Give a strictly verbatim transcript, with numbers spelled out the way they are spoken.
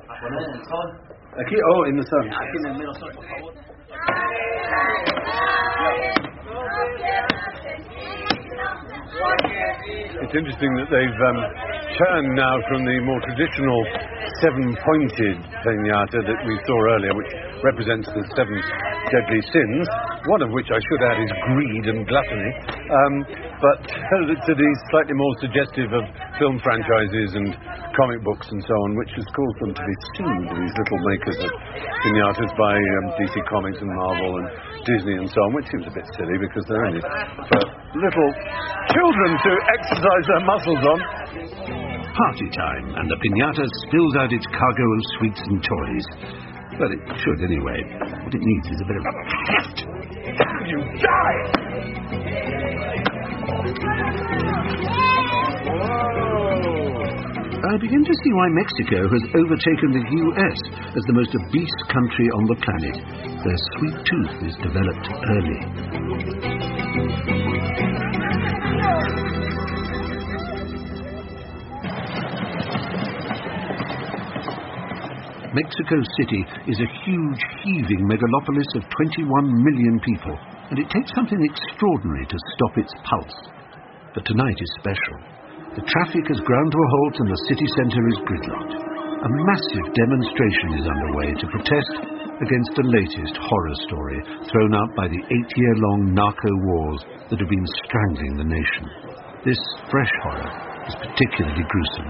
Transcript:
Aquí, oh, in the sun. It's interesting that they've um, turned now from the more traditional seven-pointed piñata that we saw earlier, which represents the seven deadly sins, one of which I should add is greed and gluttony, um, but to these slightly more suggestive of film franchises and comic books and so on, which has caused them to be sued, these little makers of piñatas, by um, D C Comics and Marvel and Disney and so on, which seems a bit silly because they're only for little children to exercise their muscles on. Party time, and the piñata spills out its cargo of sweets and toys. Well, it should anyway. What it needs is a bit of heft. You die! I begin to see why Mexico has overtaken the U S as the most obese country on the planet. Their sweet tooth is developed early. Mexico City is a huge, heaving megalopolis of twenty-one million people, and it takes something extraordinary to stop its pulse. But tonight is special. The traffic has ground to a halt and the city centre is gridlocked. A massive demonstration is underway to protest against the latest horror story thrown out by the eight-year-long narco wars that have been strangling the nation. This fresh horror is particularly gruesome.